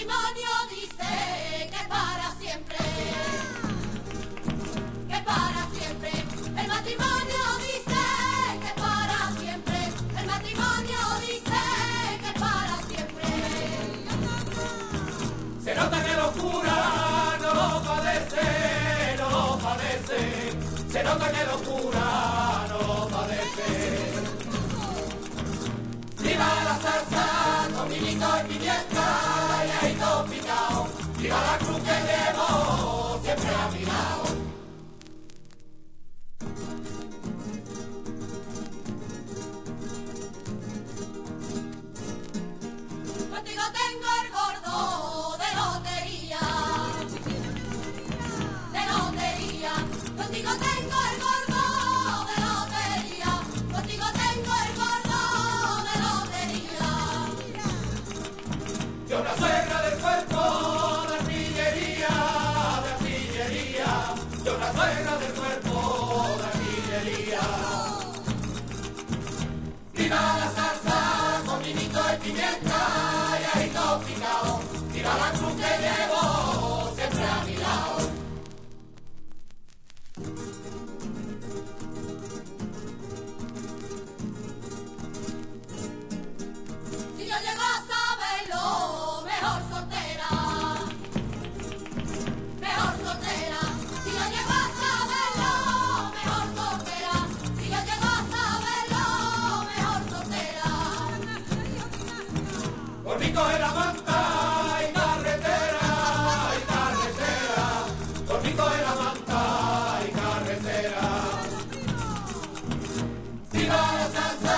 matrimonio dice que para siempre. Que para siempre. El matrimonio dice que para siempre. El matrimonio dice que para siempre. Se nota que los curas no lo padecen, no lo padecen. Se nota que los curas no lo padecen. Viva la salsa, comidito y pimienta, y ahí todo picao. Viva la cruz que llevo siempre a mi lado. Contigo tengo el gordo de lotería. De lotería. Contigo tengo el gordo de lotería. Contigo tengo el gordo de lotería. Yo una suegra del cuerpo de artillería, de artillería. Yo una suegra del cuerpo de artillería. Viva la salsa con vinito y pimienta, y ahí todo picao. Viva la cruz que llevo siempre a mi lado. Si yo llego a saberlo, mejor soltera. Mejor soltera. Si yo llego a saberlo, mejor soltera. Si yo llego a saberlo, mejor soltera. Por mí coge la manta y carretera, y carretera. Por mí coge la manta y carretera. Viva la salsa.